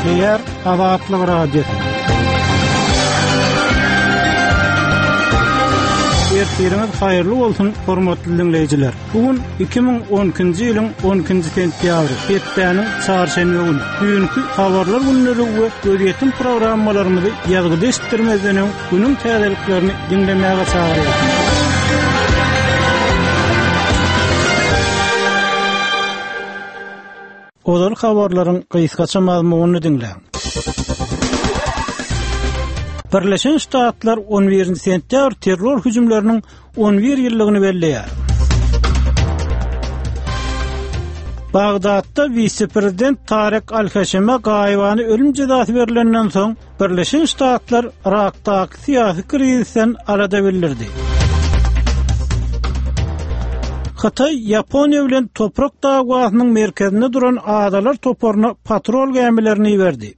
Kepler Azatlyk Radiosu. Ertiriniz hayırlı bolsun hormatly dinleyijiler. Bugün 2012-nji ýylyň 12-nji sentýabry, Betdäniň çarşembe güni. Bugünkü habarlar günleri we gözetim programmalarymyzy ýazgyda eşitdirmezden günüň täzeliklerini dinlemäge çagyrýar. Olar habarlaryň gysgaça mazmunyny dinleň. Birleşen Ştatlar 11 sentyabr terror hüjümleriniň 11 ýyllygyny belleýär. Bagdatda vice-prezident Tarek Al-Haşem'e gaýwany ölüm jazasy berilenden soň Birleşen Ştatlar Irakdaky syýasy krizisten arada bildirdi. Hatay, Yaponiya bilen toprak dagwasynyň merkezinde duran adalar toporuny patrol gemilerini berdi.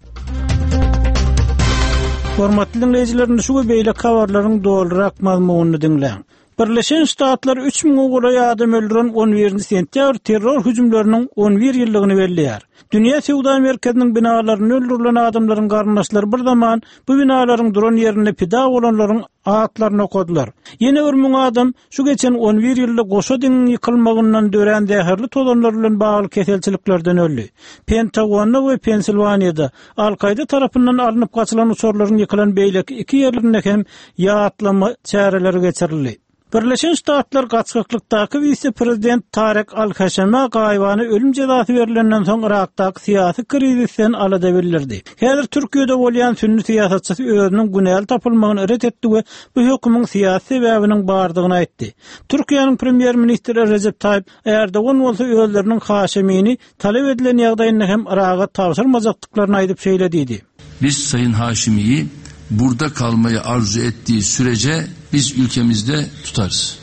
Hormatly dinleyijilerimiz şu beýle habarlaryň doldurak mazmunyny dinleň. Birleşen Ştatlar 3000 goly adam öldüren 11 sentyabr terror hüjümleriniň 11 ýyllygyny belleýär. Dünýä Sewda merkeziniň binalaryny öldürilen adamlaryň garnaşlary bir zaman bu binalaryň duran ýerine pida bolanlaryň atlaryny okudylar. Ýene bir müň adam şu geçen 11 ýyllyk goşa diňiň ýykylmagyndan dören däherli tozanlar bilen bagly keselçiliklerden öldü. Pentagonna we Pensilvaniýada Al-Qaida tarapyndan alınıp gaçylan uçurlaryň ýykylan beýleki iki ýerlerinde hem ýatlama çäreleri geçirildi. Birleşen Ştatlar gaçgıklykdaky vice-prezident Tarek Al-Haşem'e gaýwany ölüm jazasy berilenden soň Irakdaky syýasy krizisten alada bildirdi. Häzir Türkiýede bolýan sünni syýasatçysy özüniň günäli tapylmagyny ret etdi we bu hökümüň syýasy sebäbiniň bardygyny aýtdy. Türkiýanyň premier ministri Recep Tayyip Erdogan bolsa özleriniň Haşemini talep edilen ýagdaýynda hem Irak'a tapşyrmajakdyklaryny aýdyp şeýlediydi. Biz Sayın Haşimi'yi burada kalmayı arzu ettiği sürece biz ülkemizde tutarız.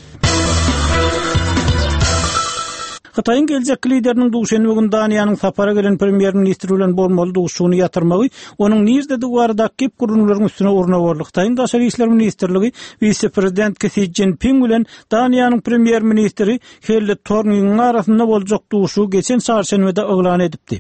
Hatay'ın gelecek liderinin duşeni bugün Daniýanyň sapara gelen premier ministri bilen bolmaly duşuny ýatyrmagy, onuň nirde duwarda kep gurulmaryň üstüne urna borluk. Hatay'ın Daşary işler ministrligi vice-prezident Xi Jinping bilen Daniýanyň premier ministri Helle Thorning'in arasynda boljak duşu geçen çarşembe eglan edipdi.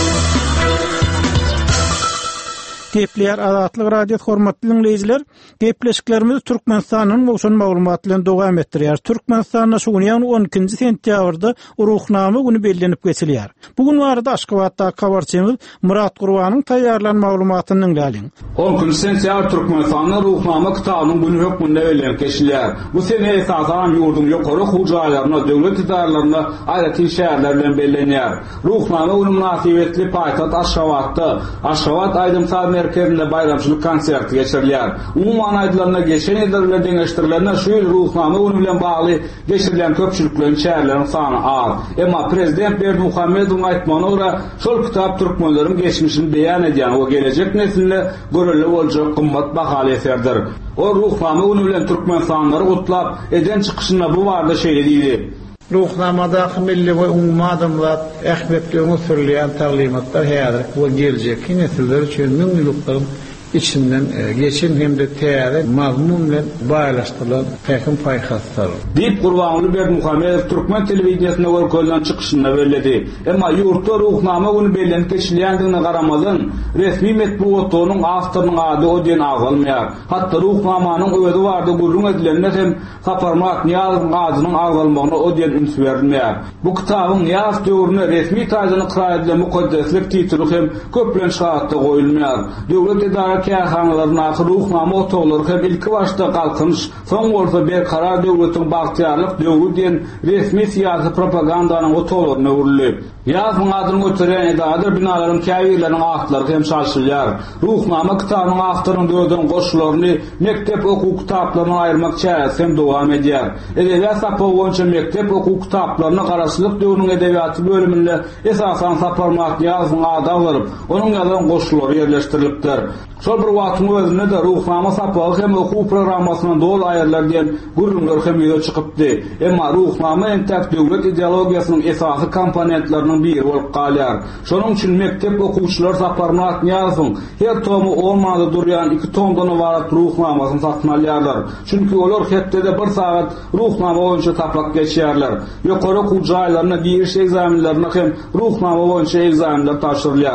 Kepler Azatlyk Radiosu hormatly dinleyijiler, gepleşiklerimiz Türkmenistanyň bolşan maglumaty bilen dowam etdirýär. Türkmenistanyň şu ýylyň 12-nji sentýabrda ruhnama güni bellenip geçilýär. Bugün barada Aşgabatda habarçymyz Murat Gurbanyň taýýarlanan maglumatyny dinleýäň. 12-nji sentýabr Türkmenistanyň ruhnama kitabynyň güni hökmünde bellenip geçilýär. Bu sene esasan ýurdun ýokary hujaýlaryna, döwlet idaralaryna, aýratly şäherler bilen bellenýär. Ruhnama güni münasibetli paýtaht Aşgabatda, Aşgabat aýdymsal merkezinde bayramçılık konserti geçirilýär. Umuman aýdylanlar geçen ýyllarda deňeşdirilen şu ýyl ruhnama güni bilen bagly geçirilen köpçüliklerin şäherleriň sany az. Emma prezident Berdimuhammedowyň aýtmagyna görä, şol kitap türkmenleriň geçmişini beýan edýän we gelecek nesille göreli boljak gymmat bahaly eserdir. O ruhnama güni bilen türkmenistanyňlary gutlap eden çykyşynda bu barada şeýle Ruhnamadaky milli we ummy adamlar ähmetligiň sürleýän taglimatlar häzir we geljeki nesiller üçin müňlüklerin içinden geçin hem de täze mazmun bilen baýlaşdyrylan täkim paýhaslar. Diýip Gurbanly Berdimuhammedow Türkmen telewiziýasyna görkezlen çykyşynda bellädi. Emma ýurtda ruhnama güni bellenip geçilýändigine garamadan resmi metbuatynyň awtorynyň ady odien agylmaýar. Hatda ruhnamanyň özü barda gurrun edilende hem Saparmat Niýazowyň adynyň agylmagyna odien üns berilmeýär. Bu kitabyň Niýaz döwrüne resmi taýyny kıra edilen mukaddeslik tituli hem köplen şahatda goýulmaýar. Döwlet idara kärhanalaryň ahyr ruhnama otoglary hem ilki başda galkynyş, soň orta berkarar döwletiň bagtyarlyk döwrü diýen resmi syýasy propagandanyň otoglaryna urilýär. Ýazgyň adyny götüren edalar binalaryň käbirleriň atlary hem şaşylýar. Ruhnama kitabynyň awtorynyň döwrden goşularyny mektep okuw kitaplaryna aýyrmak çäresi hem dowam edýär. Edebiýat sapagy boýunça mektep okuw kitaplaryna garaşlyk döwrüň edebiýaty bölüminde esasan Saparmat Niýazowyň ady alyp, onuň ýalan goşulary ýerleşdirilipdir. Şol bir wagtyň özünde de ruhnama sapagy hem okuw programmasynyň dol aýarlar diýen gurrunlar hem ýöne çykypdy. Emma ruhnama entek döwlet ideologiýasynyň esasy komponentleriniň biri bolup galýar. Şonuň üçin mektep okuwçylar Saparmat Niýazowyň her tomu olmady durýan 2 tomdan ibaret ruhnamasyny satmalýarlar. Çünki olar hepde de 1 sagat ruhnama boýunça taplak geçýärler. Ýokary okuw jaýlaryna giriş egzaminlerine hem ruhnama boýunça egzaminler tapşyrylýar.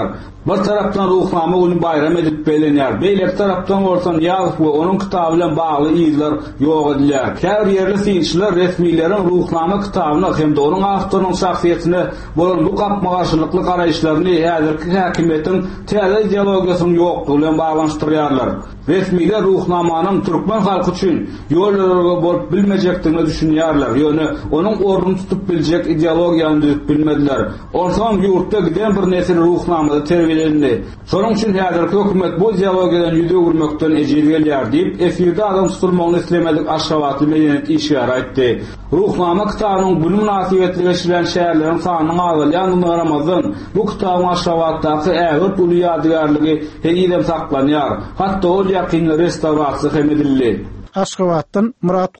Bir tarapdan ruhnama günü bayram edip belenýär. Beýlek tarapdan bolsa Niyazov we onuň kitaby bilen bagly ýylar ýok edilýär. Her ýerli synçylar resmiýlerin ruhnama kitabyny hem-de onuň awtorynyň şahsiýetine bolan bu gapmagarçylykly garaýşlaryny häzirki häkimetiň täze ideologiýasynyň ýoklugy bilen baglanyşdyrýarlar. Resmiýler ruhnamanyň türkmen halky üçin ýollarga bolup bilmejekdigini düşünýärler. Ýöne onuň orduny tutup biljek ideologiýany düzüp bilmediler. Ortam ýurtda giden bir nesil ruhnamada terbiýelendi. Şonuň üçin häzirki hökümet bu ideologiýadan ýüze gürmekden ejir gelýär diýip efirde adam tutulmagyny islemedik aşgabatly medeniyet işgär aýtdy. Ruhnama kitabynyň bu münasibetli geçilen şäherleriň sanyny azalýanyny garamazdan bu kitabyň aşgabatdaky ägir uly ýadygarlygy hegidem saklanýar. Hatda ol ýakynly restaurasiýa hem edildi. Aşgabatdan Murat